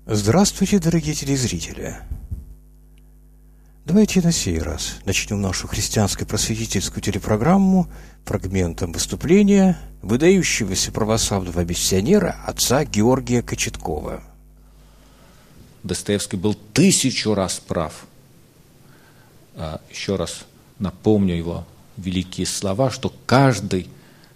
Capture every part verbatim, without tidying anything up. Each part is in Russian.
Здравствуйте, дорогие телезрители! Давайте на сей раз начнем нашу христианско-просветительскую телепрограмму фрагментом выступления выдающегося православного миссионера отца Георгия Кочеткова. Достоевский был тысячу раз прав. Еще раз напомню его великие слова, что каждый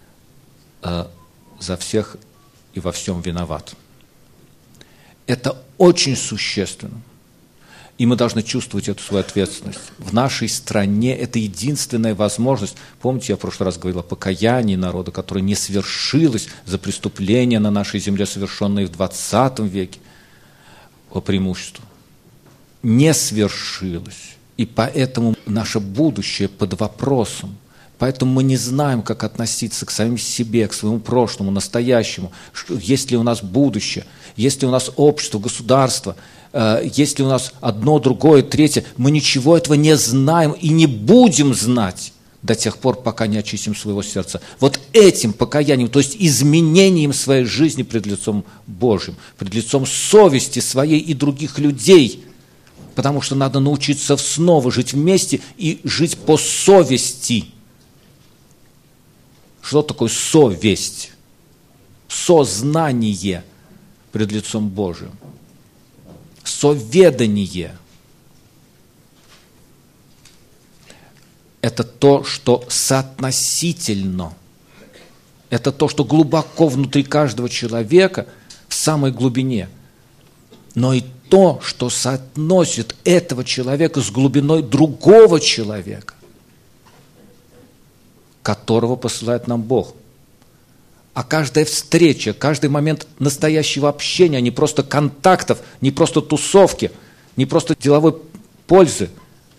за всех и во всем виноват. Это очень существенно. И мы должны чувствовать эту свою ответственность. В нашей стране это единственная возможность. Помните, я в прошлый раз говорил о покаянии народа, которое не свершилось за преступления на нашей земле, совершенные в двадцатом веке, по преимуществу. Не свершилось. И поэтому наше будущее под вопросом. Поэтому мы не знаем, как относиться к самим себе, к своему прошлому, настоящему. Есть ли у нас будущее, есть ли у нас общество, государство, есть ли у нас одно, другое, третье. Мы ничего этого не знаем и не будем знать до тех пор, пока не очистим своего сердца. Вот этим покаянием, то есть изменением своей жизни пред лицом Божьим, пред лицом совести своей и других людей. Потому что надо научиться снова жить вместе и жить по совести. Что такое совесть? Сознание пред лицом Божиим. Соведание. Это то, что соотносительно. Это то, что глубоко внутри каждого человека, в самой глубине. Но и то, что соотносит этого человека с глубиной другого человека, которого посылает нам Бог. А каждая встреча, каждый момент настоящего общения, не просто контактов, не просто тусовки, не просто деловой пользы,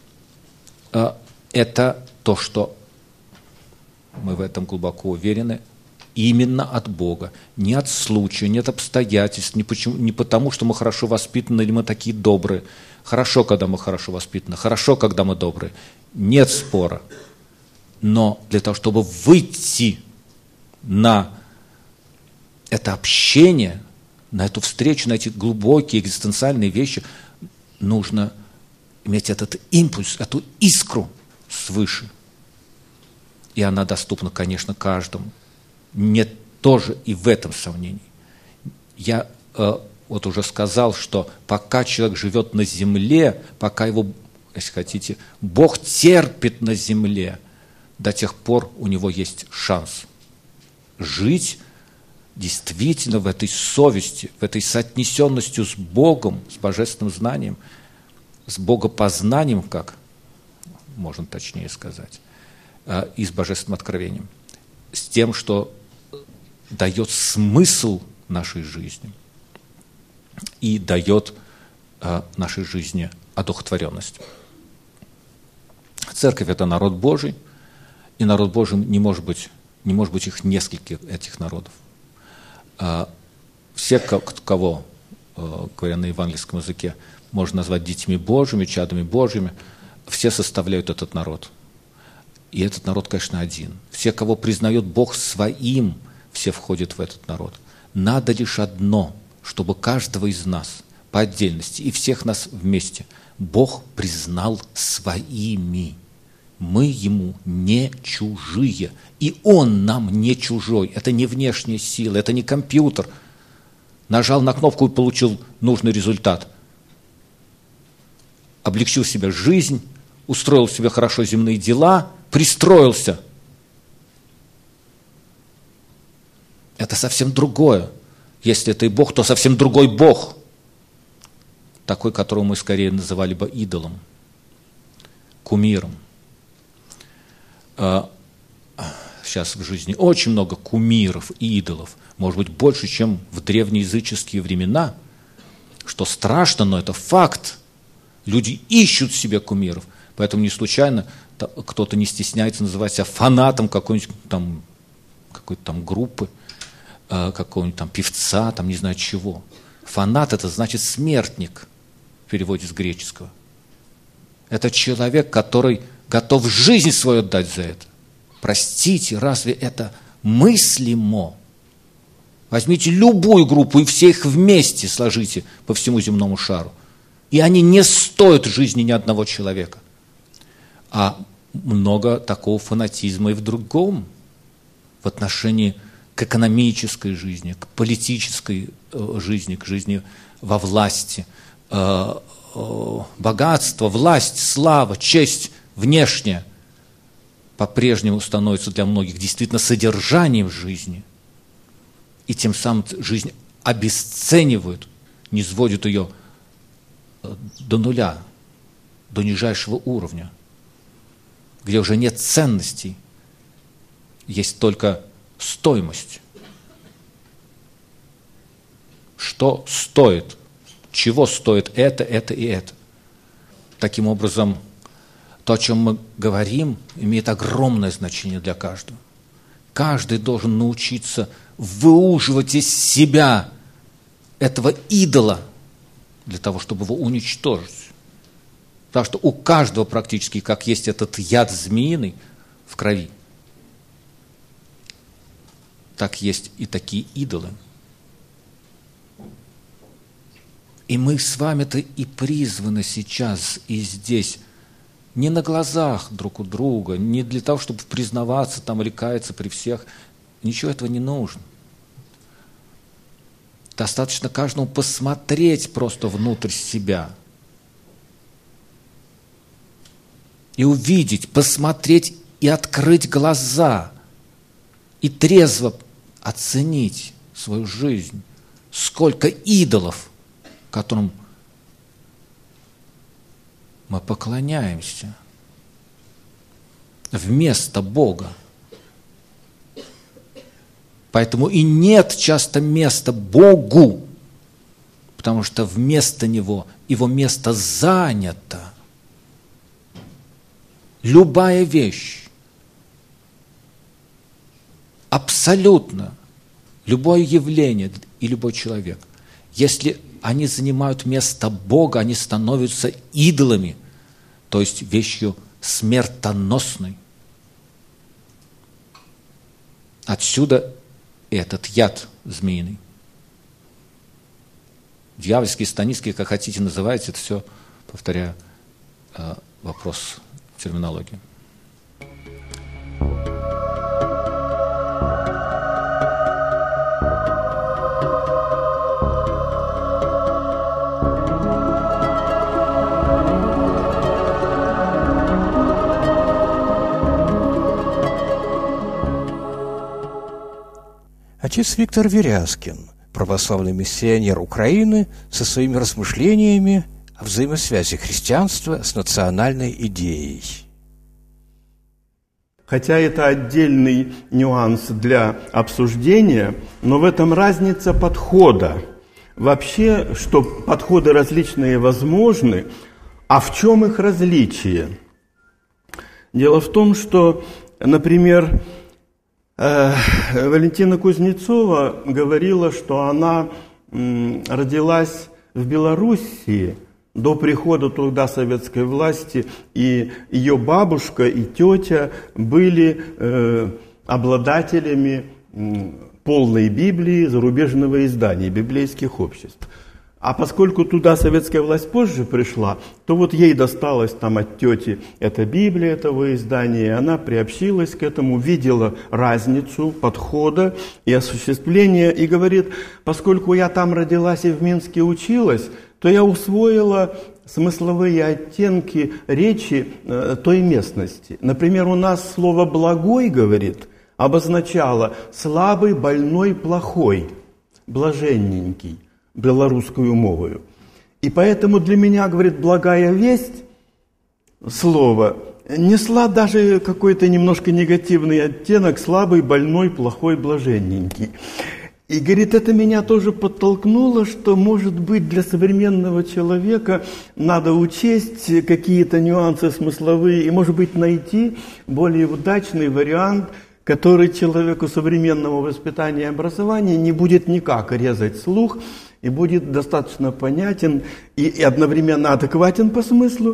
это то, что мы в этом глубоко уверены, именно от Бога. Не от случая, не от обстоятельств, не, почему, не потому, что мы хорошо воспитаны или мы такие добрые. Хорошо, когда мы хорошо воспитаны, хорошо, когда мы добрые. Нет спора. Но для того, чтобы выйти на это общение, на эту встречу, на эти глубокие экзистенциальные вещи, нужно иметь этот импульс, эту искру свыше. И она доступна, конечно, каждому. Нет тоже и в этом сомнений. Я э, вот уже сказал, что пока человек живет на земле, пока его, если хотите, Бог терпит на земле, до тех пор у него есть шанс жить действительно в этой совести, в этой соотнесенностью с Богом, с божественным знанием, с богопознанием, как можно точнее сказать, и с божественным откровением, с тем, что дает смысл нашей жизни и дает нашей жизни одухотворенность. Церковь – это народ Божий, и народ Божий не может быть, не может быть их нескольких этих народов. Все, кого, говоря на евангельском языке, можно назвать детьми Божьими, чадами Божьими, все составляют этот народ. И этот народ, конечно, один. Все, кого признает Бог своим, все входят в этот народ. Надо лишь одно, чтобы каждого из нас по отдельности и всех нас вместе Бог признал своими. Мы Ему не чужие, и Он нам не чужой. Это не внешняя сила, это не компьютер. Нажал на кнопку и получил нужный результат. Облегчил себе жизнь, устроил себе хорошо земные дела, пристроился. Это совсем другое. Если это и Бог, то совсем другой Бог. Такой, которого мы скорее называли бы идолом, кумиром. Сейчас в жизни очень много кумиров и идолов, может быть, больше, чем в древнеязыческие времена, что страшно, но это факт. Люди ищут себе кумиров, поэтому не случайно кто-то не стесняется называть себя фанатом какой-нибудь там, какой-то там группы, какого-нибудь там певца, там не знаю чего. Фанат – это значит смертник в переводе с греческого. Это человек, который готов жизнь свою отдать за это. Простите, разве это мыслимо Возьмите любую группу и все их вместе сложите по всему земному шару. И они не стоят жизни ни одного человека. А много такого фанатизма и в другом, в отношении к экономической жизни, к политической жизни, к жизни во власти. Богатство, власть, слава, честь внешняя по-прежнему становится для многих действительно содержанием жизни. И тем самым жизнь обесценивают, низводят ее до нуля, до нижайшего уровня, где уже нет ценностей, есть только стоимость. Что стоит? Чего стоит это, это и это? Таким образом, то, о чем мы говорим, имеет огромное значение для каждого. Каждый должен научиться выуживать из себя этого идола для того, чтобы его уничтожить. Потому что у каждого практически, как есть этот яд змеиный в крови, так есть и такие идолы. И мы с вами-то и призваны сейчас и здесь, не на глазах друг у друга, не для того, чтобы признаваться там или каяться при всех. Ничего этого не нужно. Достаточно каждому посмотреть просто внутрь себя и увидеть, посмотреть и открыть глаза, и трезво оценить свою жизнь. Сколько идолов, которым мы поклоняемся вместо Бога. Поэтому и нет часто места Богу, потому что вместо Него Его место занято. Любая вещь, абсолютно любое явление и любой человек, если они занимают место Бога, они становятся идолами, то есть вещью смертоносной. Отсюда этот яд змеиный. Дьявольский, станистский, как хотите называйте, это все, повторяю, вопрос терминологии. Отец Виктор Верязкин, православный миссионер Украины, со своими размышлениями о взаимосвязи христианства с национальной идеей. Хотя это отдельный нюанс для обсуждения, но в этом разница подхода. Вообще, что подходы различные возможны, а в чем их различие? Дело в том, что, например, Валентина Кузнецова говорила, что она родилась в Белоруссии до прихода туда советской власти, и ее бабушка и тетя были э, обладателями полной Библии зарубежного издания библейских обществ. А поскольку туда советская власть позже пришла, то вот ей досталось там от тети эта Библия этого издания, и она приобщилась к этому, видела разницу подхода и осуществления, и говорит, поскольку я там родилась и в Минске училась, то я усвоила смысловые оттенки речи э, той местности. Например, у нас слово «благой», говорит, обозначало слабый, больной, плохой, блаженненький, белорусскую мовою. И поэтому для меня, говорит, благая весть, слово, несла даже какой-то немножко негативный оттенок, слабый, больной, плохой, блаженненький. И, говорит, это меня тоже подтолкнуло, что, может быть, для современного человека надо учесть какие-то нюансы смысловые и, может быть, найти более удачный вариант, который человеку современного воспитания и образования не будет никак резать слух и будет достаточно понятен и, и одновременно адекватен по смыслу,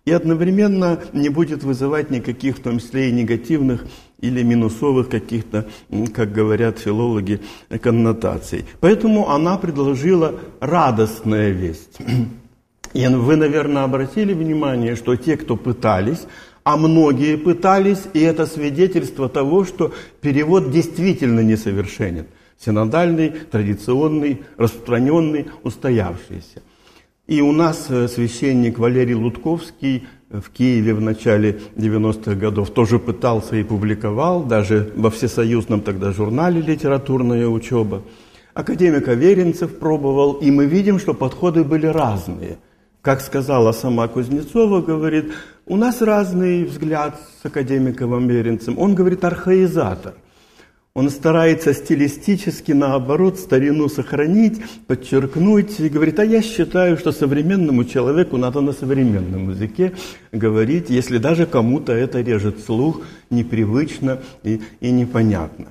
и одновременно не будет вызывать никаких, в том числе и негативных или минусовых каких-то, как говорят филологи, коннотаций. Поэтому она предложила радостная весть. И вы, наверное, обратили внимание, что те, кто пытались, а многие пытались, и это свидетельство того, что перевод действительно несовершенен. Синодальный, традиционный, распространенный, устоявшийся. И у нас священник Валерий Лутковский в Киеве в начале девяностых годов тоже пытался и публиковал, даже во всесоюзном тогда журнале «Литературная учеба». Академик Аверинцев пробовал, и мы видим, что подходы были разные. Как сказала сама Кузнецова, говорит, у нас разный взгляд с академиком Аверинцем. Он говорит архаизатор. Он старается стилистически, наоборот, старину сохранить, подчеркнуть. И говорит, а я считаю, что современному человеку надо на современном языке говорить, если даже кому-то это режет слух, непривычно и, и непонятно.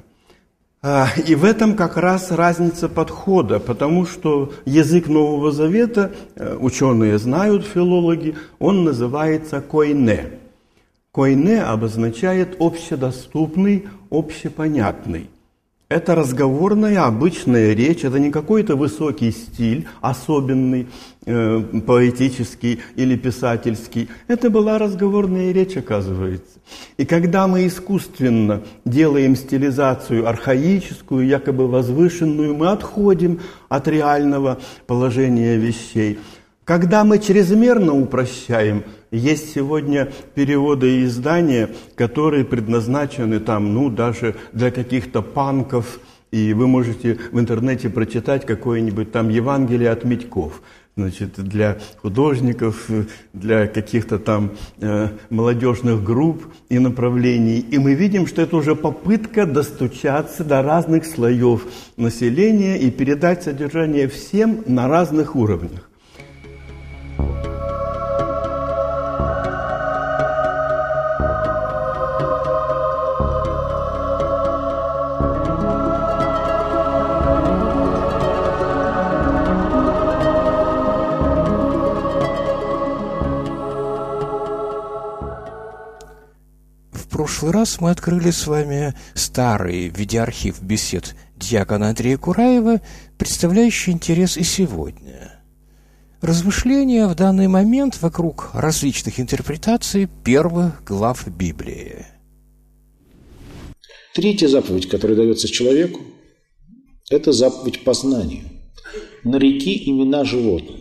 И в этом как раз разница подхода, потому что язык Нового Завета, ученые знают, филологи, он называется койне. Койне обозначает общедоступный, общепонятный. Это разговорная, обычная речь, это не какой-то высокий стиль, особенный, э, поэтический или писательский. Это была разговорная речь, оказывается. И когда мы искусственно делаем стилизацию архаическую, якобы возвышенную, мы отходим от реального положения вещей. Когда мы чрезмерно упрощаем, есть сегодня переводы и издания, которые предназначены там, ну, даже для каких-то панков, и вы можете в интернете прочитать какое-нибудь там Евангелие от Митьков. Значит, для художников, для каких-то там э, молодежных групп и направлений. И мы видим, что это уже попытка достучаться до разных слоев населения и передать содержание всем на разных уровнях. В прошлый раз мы открыли с вами старый видеоархив бесед диакона Андрея Кураева, представляющий интерес и сегодня. Размышления в данный момент вокруг различных интерпретаций первых глав Библии. Третья заповедь, которая дается человеку, это заповедь познания. Нареки имена животным.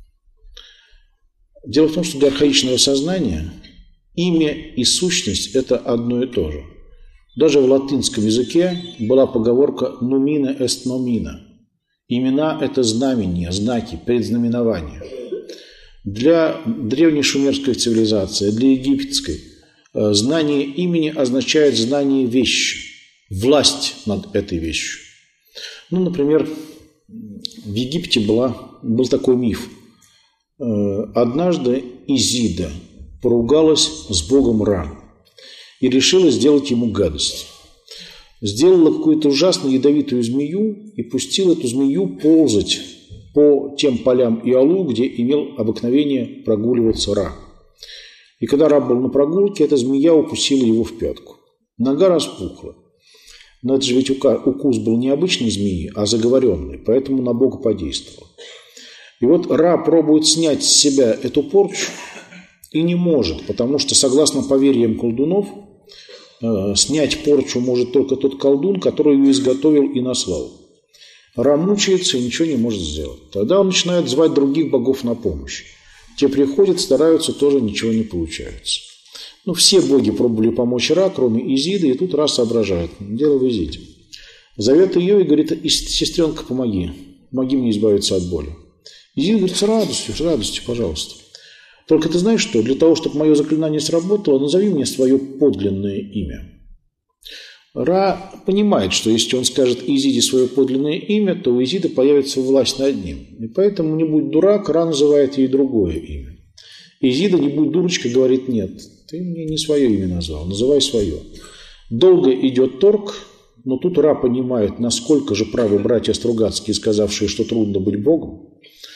Дело в том, что для архаичного сознания имя и сущность – это одно и то же. Даже в латинском языке была поговорка «numina est nomina». Имена – это знамения, знаки, предзнаменования. Для древней шумерской цивилизации, для египетской, знание имени означает знание вещи, власть над этой вещью. Ну, например, в Египте была, был такой миф. Однажды Изида поругалась с богом Ра и решила сделать ему гадость. Сделала какую-то ужасно ядовитую змею и пустила эту змею ползать по тем полям Иалу, где имел обыкновение прогуливаться Ра. И когда Ра был на прогулке, эта змея укусила его в пятку. Нога распухла. Но это же ведь укус был не обычной змеи, а заговоренный, поэтому на Бога подействовал. И вот Ра пробует снять с себя эту порчу и не может, потому что, согласно поверьям колдунов, э, снять порчу может только тот колдун, который ее изготовил и наслал. Ра мучается и ничего не может сделать. Тогда он начинает звать других богов на помощь. Те приходят, стараются, тоже ничего не получается. Ну, все боги пробовали помочь Ра, кроме Изиды, и тут Ра соображает. Дело в Изиде. Зовет ее и говорит: сестренка, помоги. Помоги мне избавиться от боли. Изида говорит: с радостью, с радостью, пожалуйста. Только ты знаешь что? Для того, чтобы мое заклинание сработало, назови мне свое подлинное имя. Ра понимает, что если он скажет Изиде свое подлинное имя, то у Изиды появится власть над ним. И поэтому, не будь дурак, Ра называет ей другое имя. Изида, не будь дурочка, говорит: нет, ты мне не свое имя назвал, называй свое. Долго идет торг, но тут Ра понимает, насколько же правы братья Стругацкие, сказавшие, что трудно быть Богом.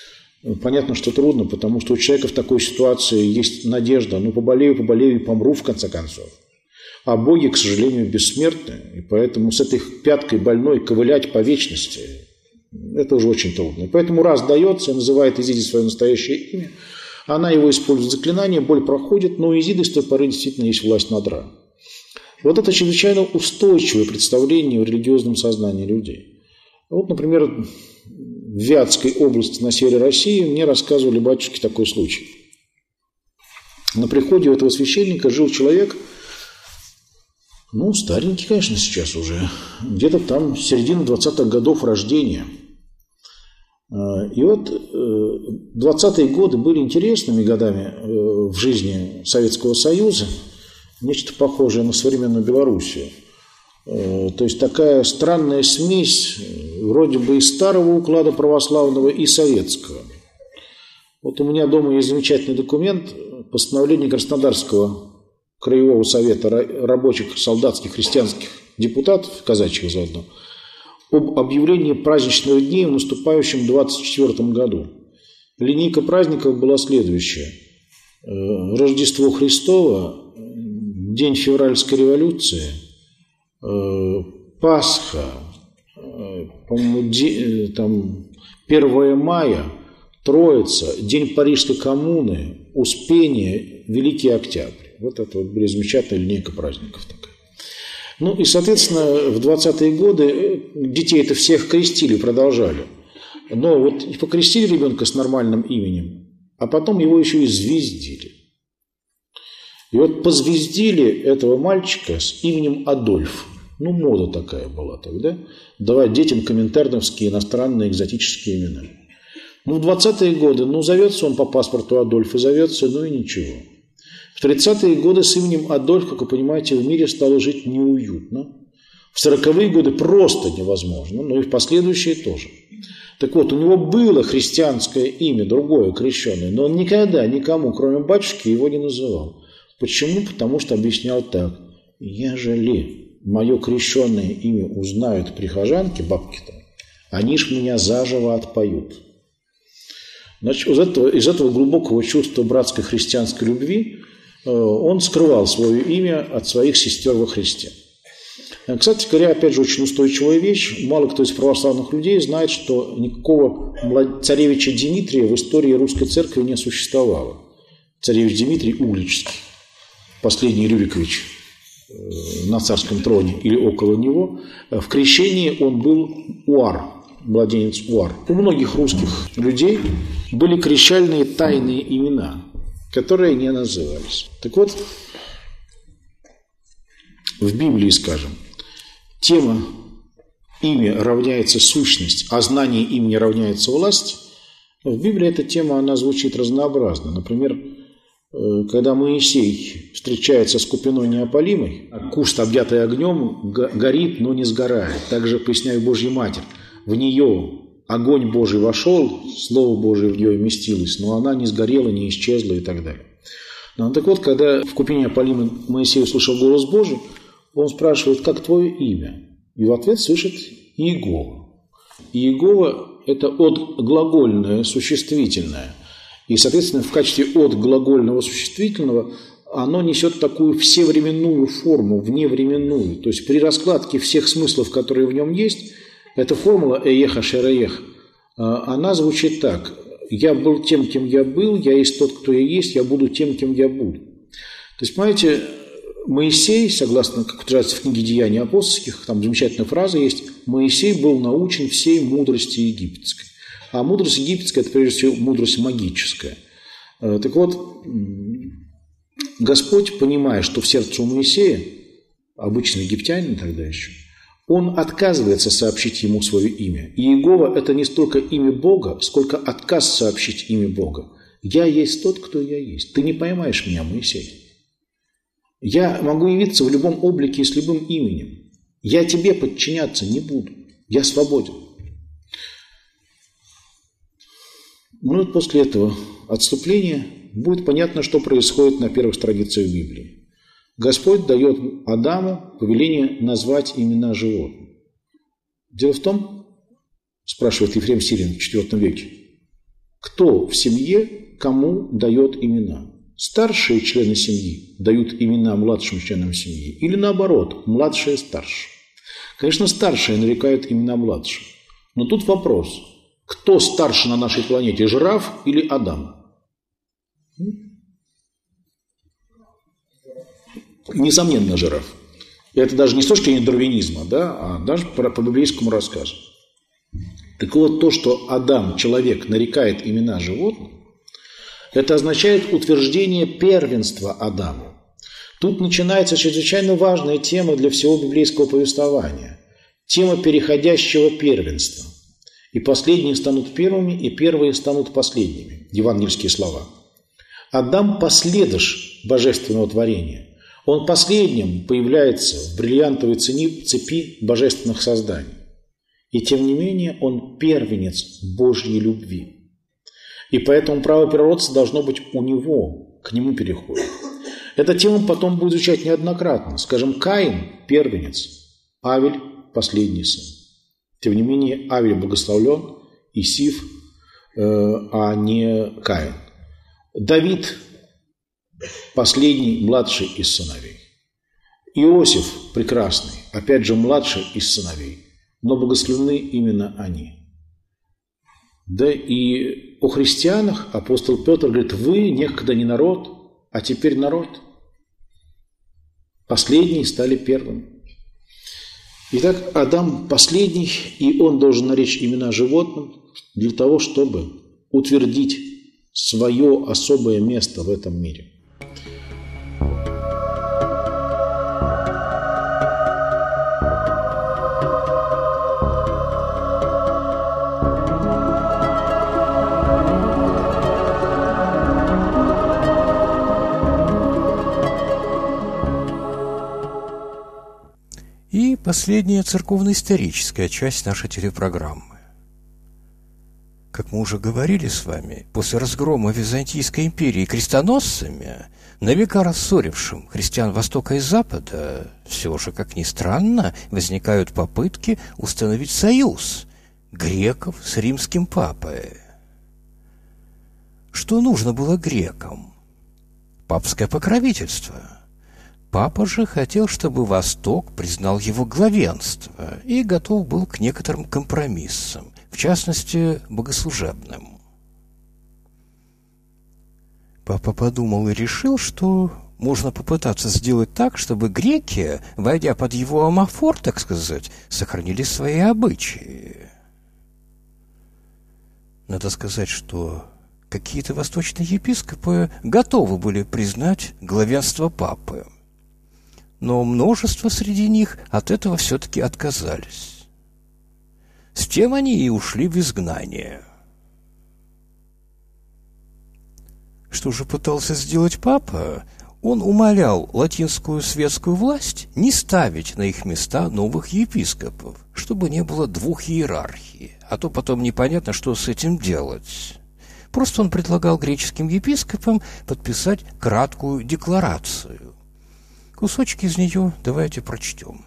Понятно, что трудно, потому что у человека в такой ситуации есть надежда. Ну, поболею, поболею и помру, в конце концов. А боги, к сожалению, бессмертны. И поэтому с этой пяткой больной ковылять по вечности – это уже очень трудно. И поэтому раз дается, называет Изиде свое настоящее имя, она его использует заклинание, боль проходит, но у Изиды с той поры действительно есть власть над Ра. Вот это чрезвычайно устойчивое представление в религиозном сознании людей. Вот, например, в Вятской области на севере России мне рассказывали батюшки такой случай. На приходе у этого священника жил человек, ну, старенький, конечно, сейчас уже, где-то там середина двадцатых годов рождения. И вот двадцатые годы были интересными годами в жизни Советского Союза, нечто похожее на современную Белоруссию. То есть такая странная смесь вроде бы и старого уклада православного, и советского. Вот у меня дома есть замечательный документ, постановление Краснодарского краевого совета рабочих, солдатских, христианских депутатов, казачьих заодно, об объявлении праздничных дней в наступающем двадцать четвёртом году. Линейка праздников была следующая. Рождество Христово, День февральской революции, Пасха, по-моему, там первое мая, Троица, День Парижской коммуны, Успение, Великий Октябрь. Вот это вот были замечательная линейка праздников такая. Ну и, соответственно, в двадцатые годы детей-то всех крестили, продолжали. Но вот покрестили ребенка с нормальным именем, а потом его еще и звездили. И вот позвездили этого мальчика с именем Адольф. Ну, мода такая была тогда. Давать детям коминтерновские иностранные экзотические имена. Ну, в двадцатые годы, ну, зовется он по паспорту Адольф и зовется, ну и ничего. В тридцатые годы с именем Адольф, как вы понимаете, в мире стало жить неуютно. В сороковые годы просто невозможно, но и в последующие тоже. Так вот, у него было христианское имя, другое, крещенное, но он никогда никому, кроме батюшки, его не называл. Почему? Потому что объяснял так. Ежели мое крещенное имя узнают прихожанки, бабки-то, они ж меня заживо отпоют. Значит, из этого, из этого глубокого чувства братской христианской любви он скрывал свое имя от своих сестер во Христе. Кстати говоря, опять же, очень устойчивая вещь. Мало кто из православных людей знает, что никакого царевича Дмитрия в истории русской церкви не существовало. Царевич Дмитрий Угличский, последний Рюрикович на царском троне или около него. В крещении он был Уар, младенец Уар. У многих русских людей были крещальные тайные имена, которые не назывались. Так вот, в Библии, скажем, тема «имя равняется сущность», а знание имени равняется власть, в Библии эта тема, она звучит разнообразно. Например, когда Моисей встречается с купиной неопалимой, куст, объятый огнем, горит, но не сгорает. Также поясняю Божья Матерь. В нее огонь Божий вошел, Слово Божие в нее вместилось, но она не сгорела, не исчезла и так далее. Ну, так вот, когда в купине неопалимой Моисей услышал голос Божий, он спрашивает, как твое имя? И в ответ слышит Иегова. Иегова – это отглагольное, существительное. И, соответственно, в качестве отглагольного существительного оно несет такую всевременную форму, вневременную. То есть при раскладке всех смыслов, которые в нем есть, эта формула «эеха шереех», она звучит так. «Я был тем, кем я был, я есть тот, кто я есть, я буду тем, кем я буду». То есть, понимаете, Моисей, согласно, как утверждается в книге «Деяний апостольских», там замечательная фраза есть, Моисей был научен всей мудрости египетской. А мудрость египетская – это, прежде всего, мудрость магическая. Так вот, Господь, понимая, что в сердце у Моисея, обычный египтянин тогда еще, он отказывается сообщить ему свое имя. И Иегова – это не столько имя Бога, сколько отказ сообщить имя Бога. «Я есть тот, кто я есть. Ты не поймаешь меня, Моисей. Я могу явиться в любом облике и с любым именем. Я тебе подчиняться не буду. Я свободен». Ну и после этого отступления будет понятно, что происходит на первых страницах Библии. Господь дает Адаму повеление назвать имена животных. Дело в том, спрашивает Ефрем Сирин в четвёртом веке, кто в семье кому дает имена. Старшие члены семьи дают имена младшим членам семьи или наоборот, младшие старшим. Конечно, старшие нарекают имена младшим. Но тут вопрос, кто старше на нашей планете, жираф или Адам? Несомненно, жираф. И это даже не с точки зрения дарвинизма, да, а даже по, по библейскому рассказу. Так вот, то, что Адам, человек, нарекает имена животных, это означает утверждение первенства Адама. Тут начинается чрезвычайно важная тема для всего библейского повествования. Тема переходящего первенства. И последние станут первыми, и первые станут последними. Евангельские слова. Адам – последыш божественного творения. Он последним появляется в бриллиантовой цепи божественных созданий. И тем не менее он первенец Божьей любви. И поэтому право первородства должно быть у него, к нему переходит. Эта тема потом будет звучать неоднократно. Скажем, Каин – первенец, Авель – последний сын. Тем не менее, Авель благословлен, и Сиф, э, а не Каин. Давид – последний, младший из сыновей. Иосиф – прекрасный, опять же, младший из сыновей, но благословлены именно они. Да и о христианах апостол Петр говорит, вы некогда не народ, а теперь народ. Последние стали первыми. Итак, Адам последний, и он должен наречь имена животным для того, чтобы утвердить свое особое место в этом мире. И последняя церковно-историческая часть нашей телепрограммы. Как мы уже говорили с вами, после разгрома Византийской империи крестоносцами, на века рассорившим христиан Востока и Запада, все же, как ни странно, возникают попытки установить союз греков с римским папой. Что нужно было грекам? Папское покровительство. Папа же хотел, чтобы Восток признал его главенство и готов был к некоторым компромиссам, в частности, богослужебным. Папа подумал и решил, что можно попытаться сделать так, чтобы греки, войдя под его амофор, так сказать, сохранили свои обычаи. Надо сказать, что какие-то восточные епископы готовы были признать главенство папы. Но множество среди них от этого все-таки отказались. С тем они и ушли в изгнание. Что же пытался сделать папа? Он умолял латинскую светскую власть не ставить на их места новых епископов, чтобы не было двух иерархий, а то потом непонятно, что с этим делать. Просто он предлагал греческим епископам подписать краткую декларацию. Кусочки из нее давайте прочтем.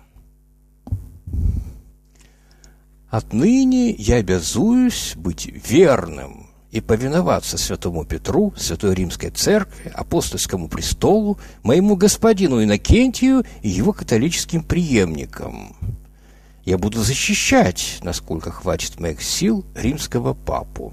«Отныне я обязуюсь быть верным и повиноваться святому Петру, святой Римской Церкви, апостольскому престолу, моему господину Иннокентию и его католическим преемникам. Я буду защищать, насколько хватит моих сил, римского папу».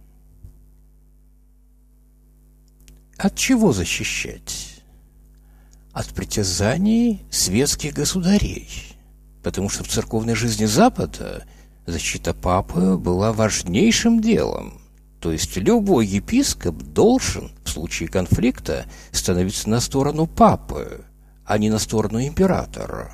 От чего защищать? От притязаний светских государей, потому что в церковной жизни Запада защита папы была важнейшим делом. То есть любой епископ должен в случае конфликта становиться на сторону папы, а не на сторону императора.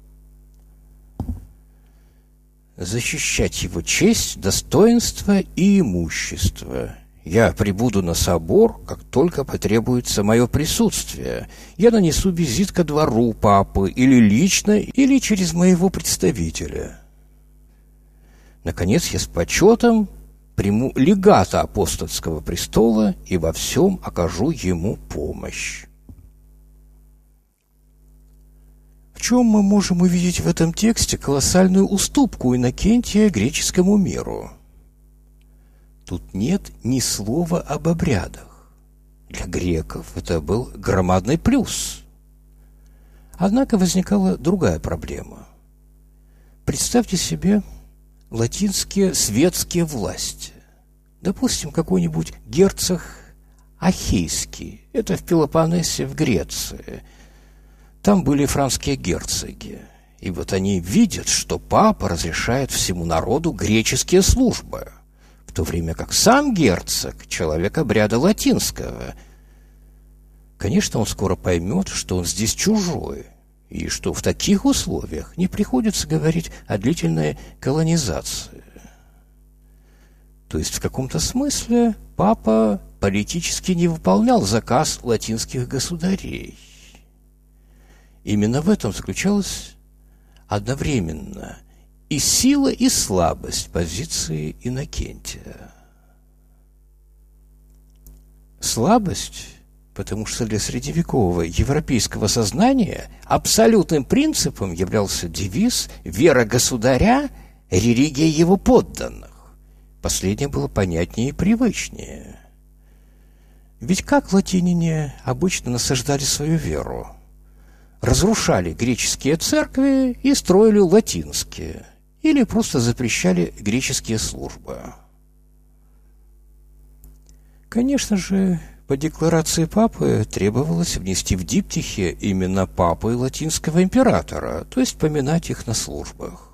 Защищать его честь, достоинство и имущество. Я прибуду на собор, как только потребуется мое присутствие. Я нанесу визит ко двору папы или лично, или через моего представителя. Наконец, я с почетом приму легата апостольского престола и во всем окажу ему помощь. В чем мы можем увидеть в этом тексте колоссальную уступку Иннокентия греческому миру? тут нет ни слова об обрядах. Для греков это был громадный плюс. Однако возникала другая проблема. Представьте себе латинские светские власти. Допустим, какой-нибудь герцог Ахейский. Это в Пелопоннесе, в Греции. Там были франские герцоги. И вот они видят, что папа разрешает всему народу греческие службы, в то время как сам герцог – человек обряда латинского. Конечно, он скоро поймет, что он здесь чужой, и что в таких условиях не приходится говорить о длительной колонизации. То есть в каком-то смысле папа политически не выполнял заказ латинских государей. Именно в этом заключалась одновременно и сила, и слабость позиции Иннокентия. Слабость, потому что для средневекового европейского сознания абсолютным принципом являлся девиз «вера государя, религия его подданных». Последнее было понятнее и привычнее. Ведь как латиняне обычно насаждали свою веру? Разрушали греческие церкви и строили латинские, или просто запрещали греческие службы. Конечно же, по декларации папы требовалось внести в диптихи именно папы и латинского императора, то есть поминать их на службах.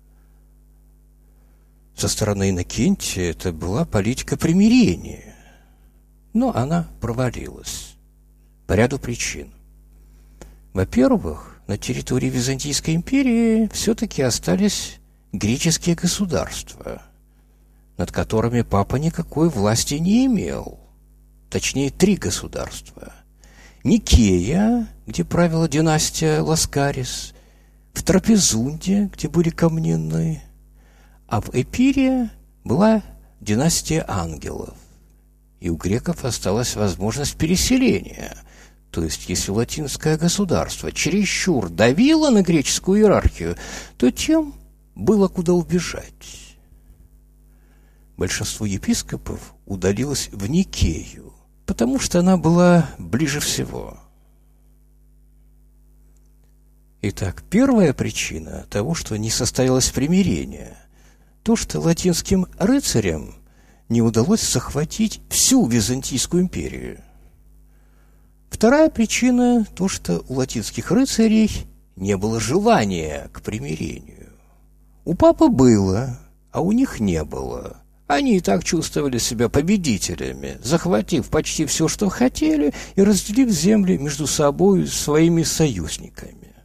Со стороны Иннокентия это была политика примирения, но она провалилась по ряду причин. Во-первых, на территории Византийской империи все-таки остались греческие государства, над которыми папа никакой власти не имел. Точнее, три государства. Никея, где правила династия Ласкарис, в Трапезунде, где были Комнины, а в Эпире была династия ангелов. И у греков осталась возможность переселения. То есть, если латинское государство чересчур давило на греческую иерархию, то тем было куда убежать. Большинство епископов удалилось в Никею, потому что она была ближе всего. Итак, первая причина того, что не состоялось примирение, то, что латинским рыцарям не удалось захватить всю Византийскую империю. Вторая причина – то, что у латинских рыцарей не было желания к примирению. У папы было, а у них не было. Они и так чувствовали себя победителями, захватив почти все, что хотели, и разделив земли между собой своими союзниками.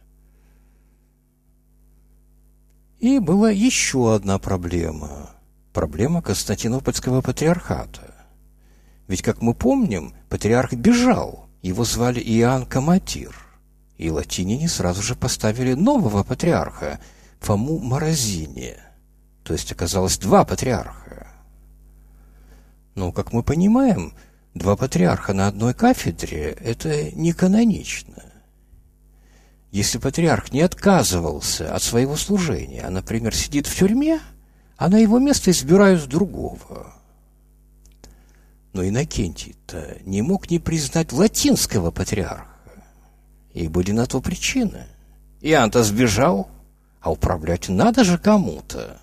И была еще одна проблема – проблема Константинопольского патриархата. Ведь, как мы помним, патриарх бежал. Его звали Иоанн Коматир, и латиняне сразу же поставили нового патриарха, Фому Морозини, то есть оказалось два патриарха. Но, как мы понимаем, два патриарха на одной кафедре – это не канонично. Если патриарх не отказывался от своего служения, а, например, сидит в тюрьме, а на его место избирают другого. Но Иннокентий-то не мог не признать латинского патриарха. И были на то причины. Иоанн-то сбежал, а управлять надо же кому-то.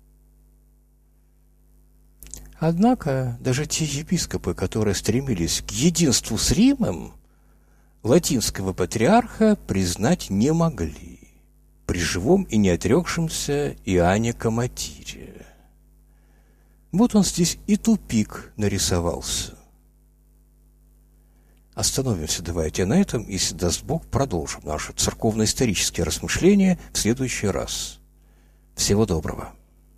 Однако даже те епископы, которые стремились к единству с Римом, латинского патриарха признать не могли при живом и не отрекшемся Иоанне Коматире. Вот он здесь и тупик нарисовался. Остановимся давайте на этом, если даст Бог, продолжим наши церковно-исторические размышления в следующий раз. Всего доброго.